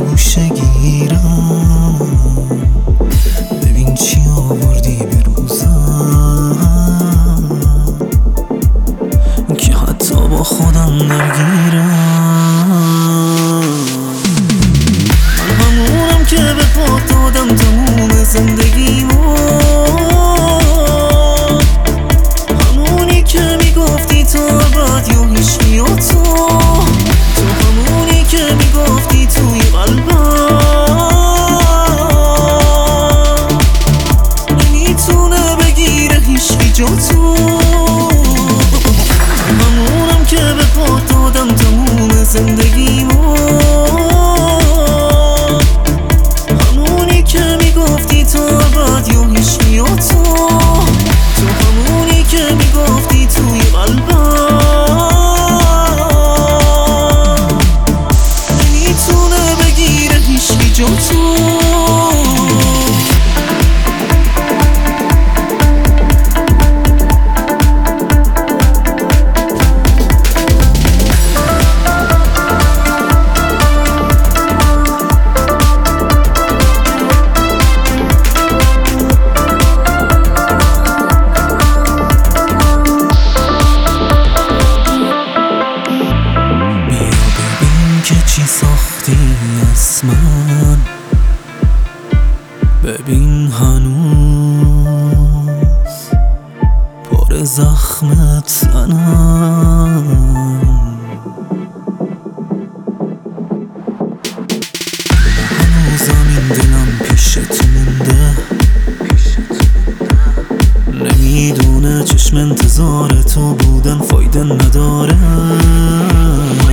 گوشه گیرم. ببین چی آوردی به روزم که حتی با خودم درگیرم. من همونم که به پا دادم تموم زندگیمو، همونی که میگفتی تو ابد یا هیچکی و تو همونی که میگفتی توی قلبم نمیتونه بگیره هیچکی جا تو. همونم که به پا دادم تموم زندگیمو، همونی که میگفتی تو ابد یا هیچکی و تو همونی که میگفتی توی قلبم نمیتونه بگیره هیچکی جا تو. چی ساختی از من، ببین هنوز پر زخم تنم. هنوزم این دلم پیشت مونده، نمیدونه چشم انتظار تو بودن فایده نداره.